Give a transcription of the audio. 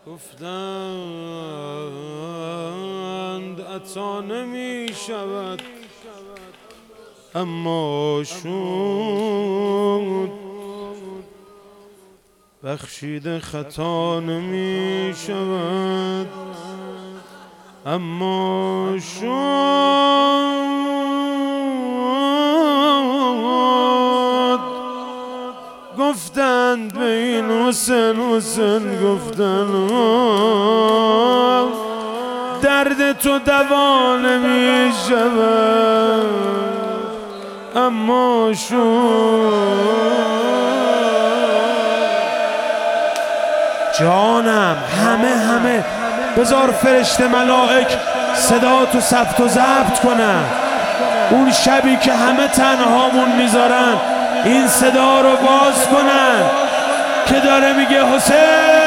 گفتند عطا نمی شود اما شد بخشیده خطا نمی شود اما شد. گفتند به این حسین گفتند درد تو دوا نمی شود اما شد. جانم همه بذار فرشته ملائک صدا تو ثبت و ضبط کنن. اون شبی که همه تنهامون میذارن این صدا رو باز کنن که داره میگه حسین